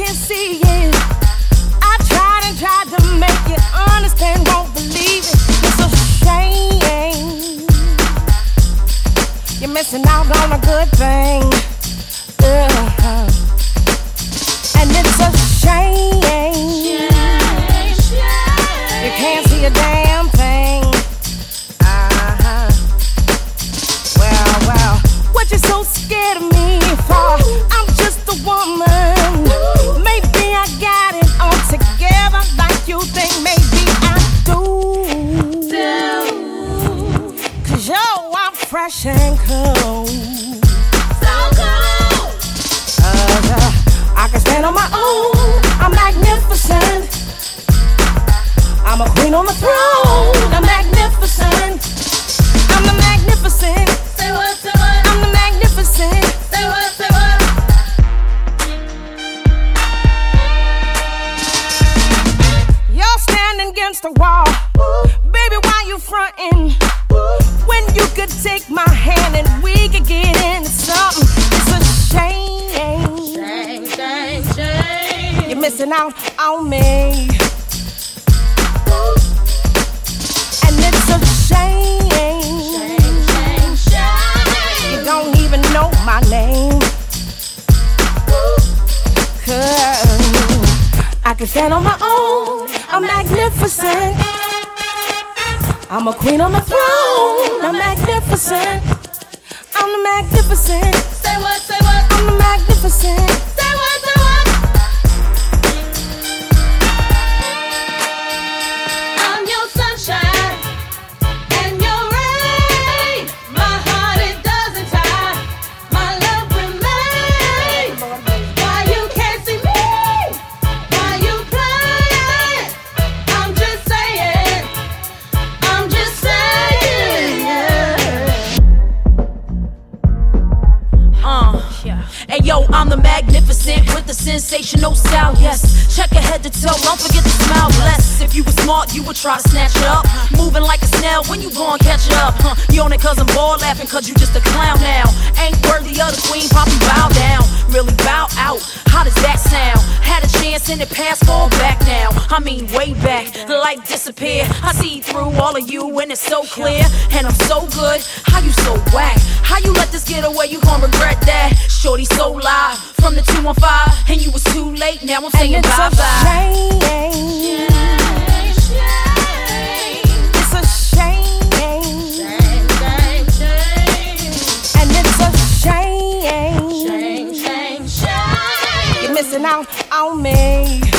can't see it. I tried and tried to make you understand, won't believe it. It's a shame. You're missing out on a good thing. And it's a shame. You can't see a damn thing. Well, what you so scared of me for? I'm just a woman. Maybe I got it all together like you think. Maybe I do. Cause yo, I'm fresh and cold. So cold. I can stand on my own. I'm magnificent. I'm a queen on the throne. I'm magnificent. I'm the magnificent. Say what, say what? I'm the magnificent. Say what, say what? You're standing against the wall. Baby, why you frontin'? When you could take my hand and we could get into something. It's a shame. Shame. You're missing out on me. And it's a shame. You don't even know my name. Cause I can stand on my own. I'm magnificent. I'm a queen on the throne. I'm magnificent. I'm the magnificent. Say what, say what? I'm the magnificent. Say what, say what? I'm your sunshine and your rain. My heart, it doesn't die. My love remains. Why you can't see me? Why you crying? I'm just saying. I'm just saying. Hey yo, I'm the magnificent with the sensational style, yes. Check your head to toe, don't forget to smile, bless. If you were smart, you would try to snatch it up. Moving like a snail, when you gon' catch it up? You on it cause I'm bored, laughing cause you just a clown now. Ain't worthy of the queen, poppy bow down. Really bow out, how does that sound? Had a chance in the past, fall back now. I mean way back, the light disappeared. I see through all of you and it's so clear. And I'm so good, how you so whack? How you let this get away, you gon' regret that. Shorty so live, from the 215, and you was too late, now I'm saying bye-bye. It's a shame. And it's a shame. You're missing out on me.